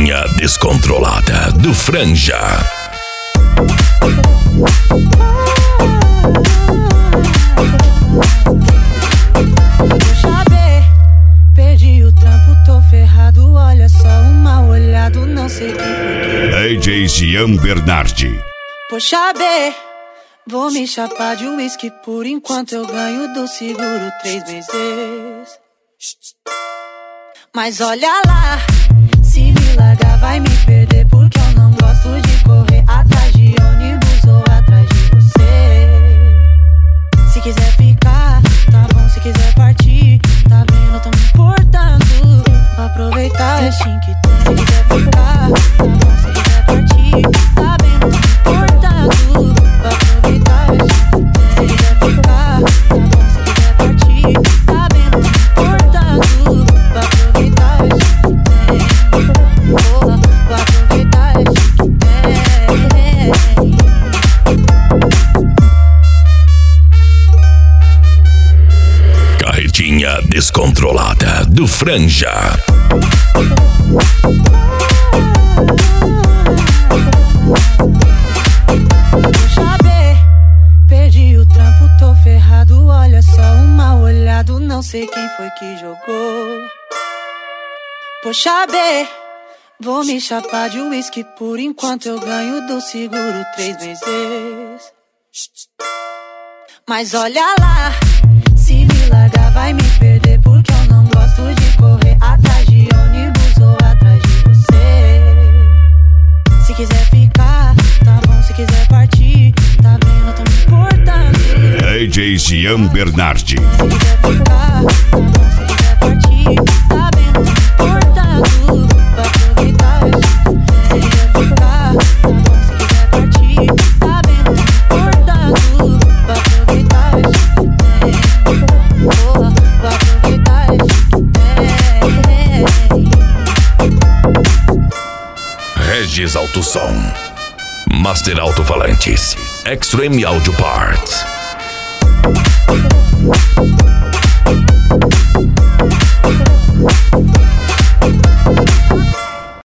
Carretinha descontrolada do Franja. Puxa B, perdi o trampo, tô ferrado. Olha só, um mal olhado, não sei quem foi. DJ Jean Bernardi. Puxa B, vou me chapar de uísque por enquanto eu ganho do seguro 3 meses. Mas olha lá, se me largar vai me perder, porque eu não gosto de correr atrás de ônibus ou atrás de você. Se quiser ficar, tá bom, se quiser partir, tá vendo, tô me importando. Vou aproveitar o chin que tem. Se quiser ficar, tá bom, se quiser partir, tá vendo, tô me importando. Vou aproveitar o chin que tem. Se quiser ficar, tá bom, se quiser partir, tá vendo, tô me importando. Vou aproveitar o chin que tem. Vou aproveitar o chin que tem. Carretinha descontrolada do Franja. Puxa B, perdi o trampo, tô ferrado. Olha só, um mal olhado, não sei quem foi que jogou. Puxa B, vou me chapar de uísque por enquanto eu ganho do seguro 3 meses. Mas olha lá, se me largar vai me perder, porque eu não gosto de correr atrás de ônibus ou atrás de você. Se quiser ficar, tá bom, se quiser partir, tá vendo, tô me importando. DJ Jean Bernardi. Se quiser ficar, tá bom, se quiser partir, tá vendo, tô me importando. Vou aproveitar o chin. Se quiser ficar, tá bom, se quiser partir, tá vendo, tô me importando. Vou aproveitar o chin que tem. Vou aproveitar o chin que tem. Regis Alto Som, Master Alto-Falantes, Extreme Audio Parts.